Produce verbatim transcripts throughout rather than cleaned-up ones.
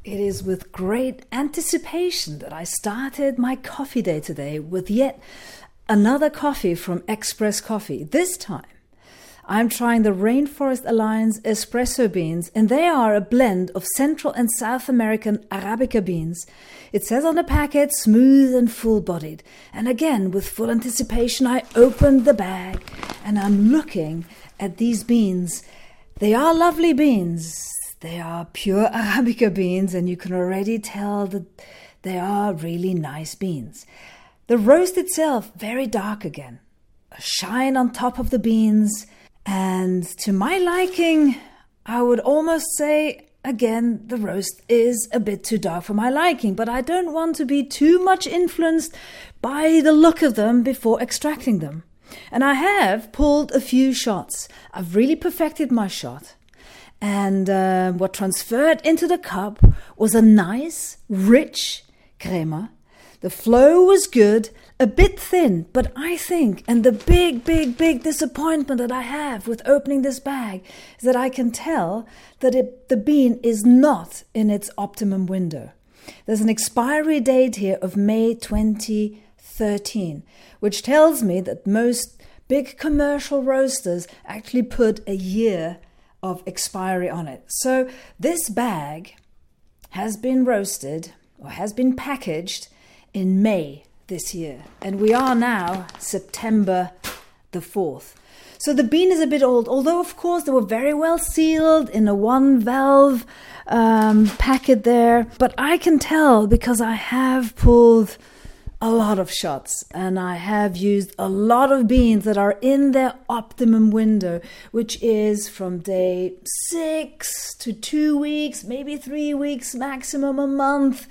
It is with great anticipation that I started my coffee day today with yet another coffee from Express Coffee. This time, I'm trying the Rainforest Alliance espresso beans, and they are a blend of Central and South American Arabica beans. It says on the packet, smooth and full-bodied. And again, with full anticipation, I opened the bag and I'm looking at these beans. They are lovely beans. They are pure Arabica beans, and you can already tell that they are really nice beans. The roast itself, very dark again. A shine on top of the beans. And to my liking, I would almost say, again, the roast is a bit too dark for my liking. But I don't want to be too much influenced by the look of them before extracting them. And I have pulled a few shots. I've really perfected my shot. And uh, what transferred into the cup was a nice, rich crema. The flow was good, a bit thin, but I think, and the big, big, big disappointment that I have with opening this bag is that I can tell that it, the bean is not in its optimum window. There's an expiry date here of May twenty thirteen, which tells me that most big commercial roasters actually put a year of expiry on it. So this bag has been roasted or has been packaged in May this year, and we are now September the fourth. So the bean is a bit old, although of course they were very well sealed in a one valve um, packet there. But I can tell because I have pulled a lot of shots, and I have used a lot of beans that are in their optimum window, which is from day six to two weeks, maybe three weeks, maximum a month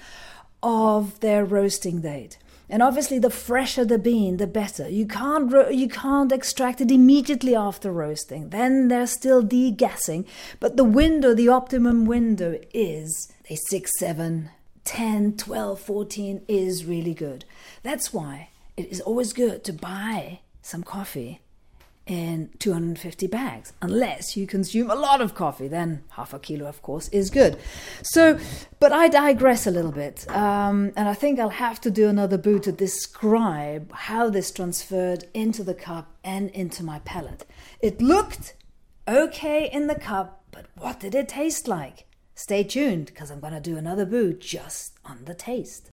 of their roasting date. And obviously, the fresher the bean, the better. You can't ro- you can't extract it immediately after roasting. Then they're still degassing. But the window, the optimum window is day six, seven, ten, twelve, fourteen is really good. That's why it is always good to buy some coffee in two hundred fifty bags, unless you consume a lot of coffee. Then half a kilo, of course, is good. So, but I digress a little bit, um, and I think I'll have to do another brew to describe how this transferred into the cup and into my palate. It looked okay in the cup, but what did it taste like? Stay tuned, because I'm going to do another brew just on the taste.